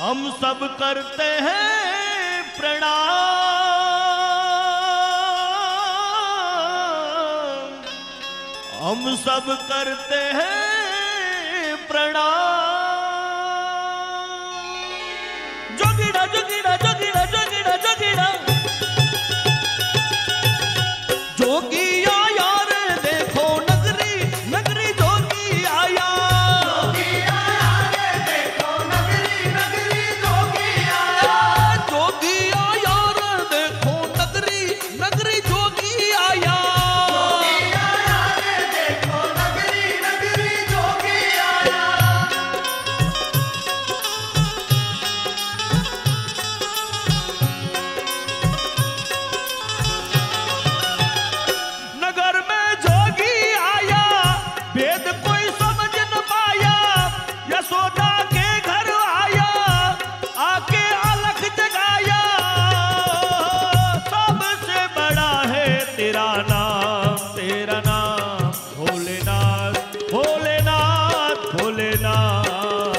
हम सब करते हैं प्रणाम, हम सब करते हैं प्रणाम। जोगिड़ा जोगिड़ा जोगिड़ा जोगिड़ा जोगिड़ा जोगिया यार देखो नगरी नगरी जोगी आया, जोगिया यार देखो नगरी नगरी जोगी आया, जोगिया यार देखो नगरी नगरी जोगी आया, जोगिया यार देखो नगरी नगरी जोगी आया। नगर में जोगी आया वेद कोई समझ न पाया, यशोदा के घर आया आके अलख जगाया, सबसे बड़ा है तेरा नाम भोलेनाथ भोलेनाथ भोलेनाथ।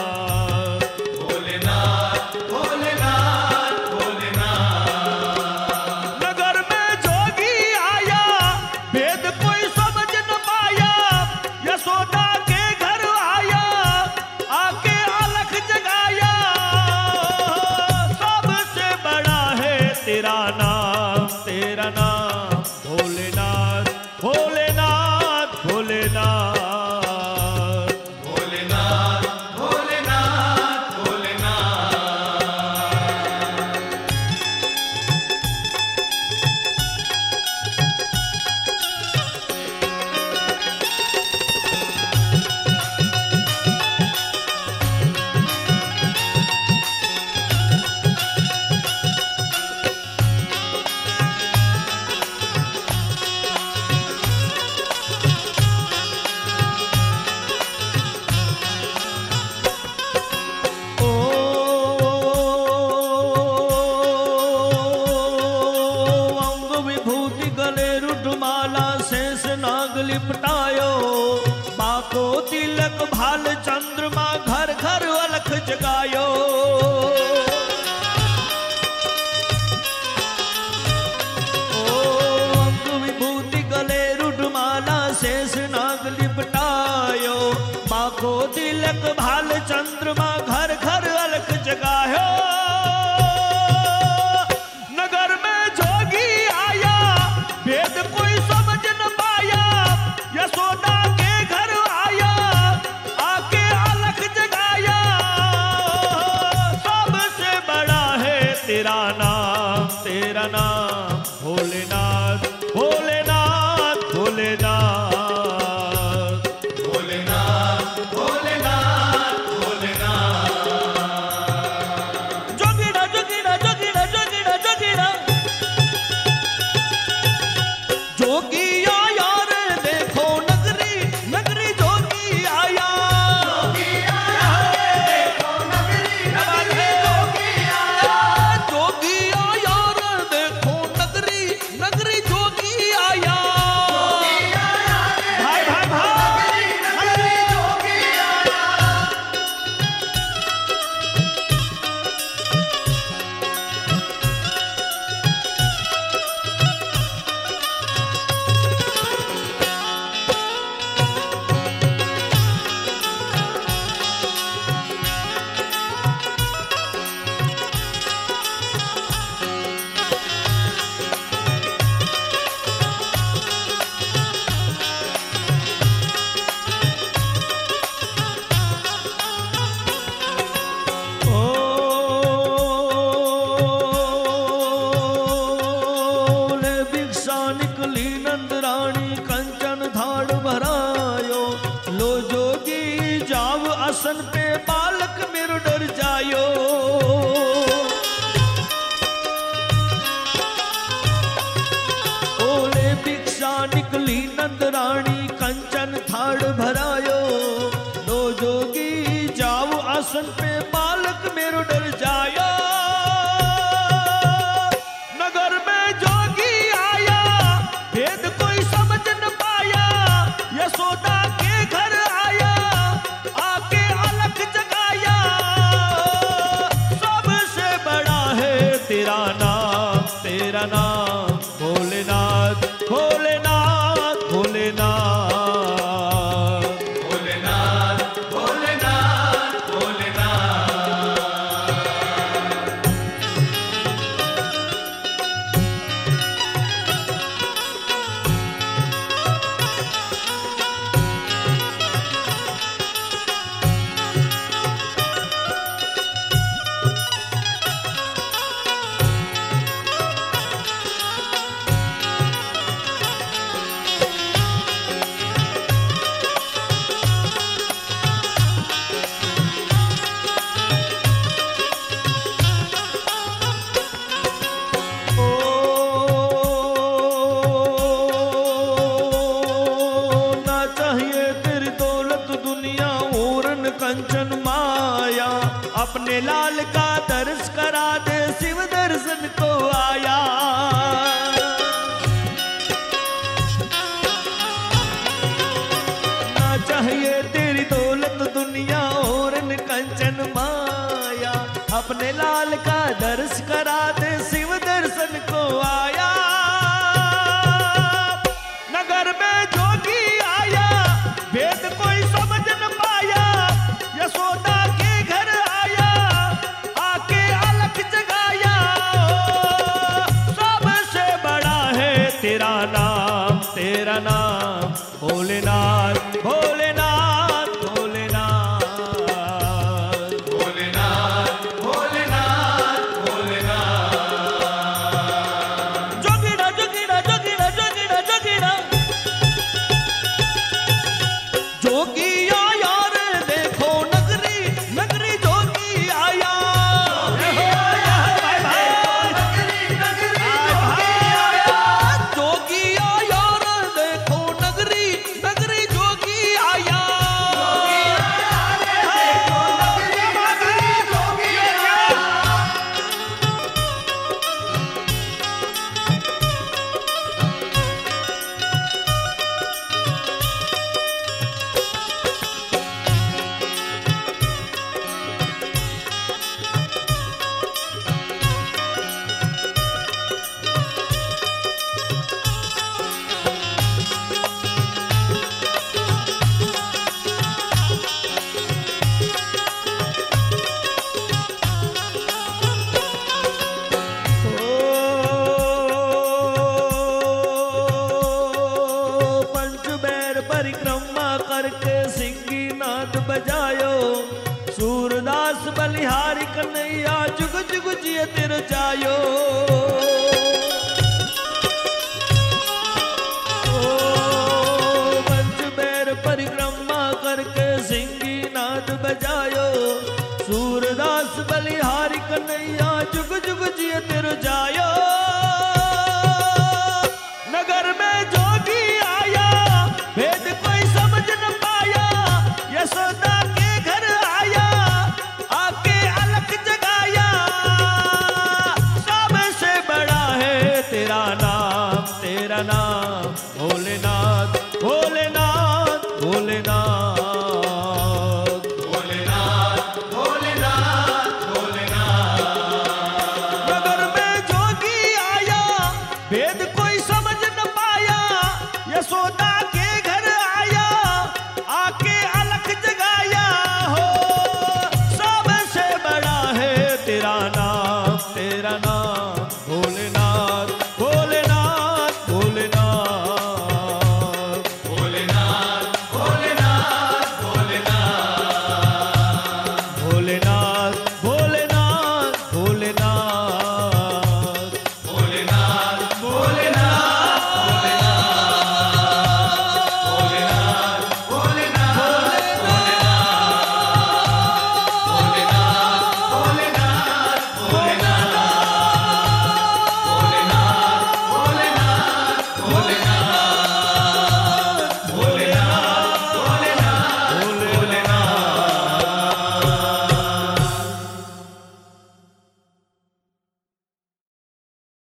भोलेनाथ भोलेनाथ भोलेनाथ, नगर में जोगी आया वेद कोई समझ न पाया, यशोदा के घर आया आके अलख जगाया, सबसे बड़ा है तेरा नाम भोलेनाथ भोलेनाथ भोलेनाथ। भोलेनाथ भोलेनाथ भोलेनाथ। ओ अंग विभूति गले रुद्रमाला शेष नाग लिपटायो, बाको तिलक भाल चंद्रमा घर घर अलख जगायो। ओ अंग विभूति गले रुद्रमाला शेष नाग लिपटायो, बाको तिलक भाल चंद्रमा घर घर अलख जगायो। नगर में जोगी आया वेद कोई समझ न पाया, यशोदा के घर आया आके अलख जगाया, सबसे बड़ा है तेरा नाम भोलेनाथ भोलेनाथ भोलेनाथ। भोलेनाथ भोलेनाथ भोलेनाथ, जोगिड़ा जोगिड़ा जोगिड़ा जोगिड़ा जोगिड़ा जोगिया यार देखो नगरी नगरी जोगी आया, जोगिया यार देखो नगरी नगरी जोगी आया, जोगिया यार देखो नगरी नगरी जोगी आया। जोगिया यार भाई भाई भाई नगरी नगरी जोगी आया। ले भिक्षा निकली नंद रानी कंचन धाड़ भरायो, लो जोगी जाव आसन पे बालक मेरो डर जायो। ओले भिक्षा निकली नंद रानी कंचन थाड़ भरायो, लो जोगी जाव आसन पे बालक मेरो डर जायो। नगर में जोगी आया वेद कोई समझ न पाया, यशोदा के घर आया आके अलख जगाया, अपने लाल का दर्श करा दे, शिव दर्शन को आया। ना चाहिए तेरी दौलत दुनिया और न कंचन माया, अपने लाल का दर्श करा दे, शिव दर्शन को आया। नगर में जोगी आया, वेद कोई समझ न पाया, यशोदा के घर आया, आके अलख जगाया। सबसे बड़ा है तेरा नाम, तेरा नाम भोलेनाथ, भोलेनाथ, भोलेनाथ, भोलेनाथ भोलेनाथ भोलेनाथ। जोगिड़ा जोगिड़ा जोगिड़ा जोगिड़ा जोगिड़ा जोगी आया रे देखो नगरी, नगरी जोगी आया। नगरी नगरी जोगी आया रे देखो नगरी, नगरी जोगी आया। पंचबैर परिक्रमा करके सिंगी नाद बजायो, सूरदास बलिहारी कन्हैया जुग जुग जिय तिर जायो। पंचबैर परिक्रमा करके सिंगी नाद बजायो, सूरदास बलिहारी कन्हैया जुग जुग जिय तिर जायो। नगर में जोगी आया, वेद कोई समझ न पाया, यशोदा के घर आया, आके अलख जगाया। सबसे बड़ा है तेरा नाम, तेरा नाम भोलेनाथ, भोलेनाथ, भोलेनाथ, भोलेनाथ भोलेनाथ भोलेनाथ। नगर में जोगी आया, वेद कोई समझ न पाया, यशोदा के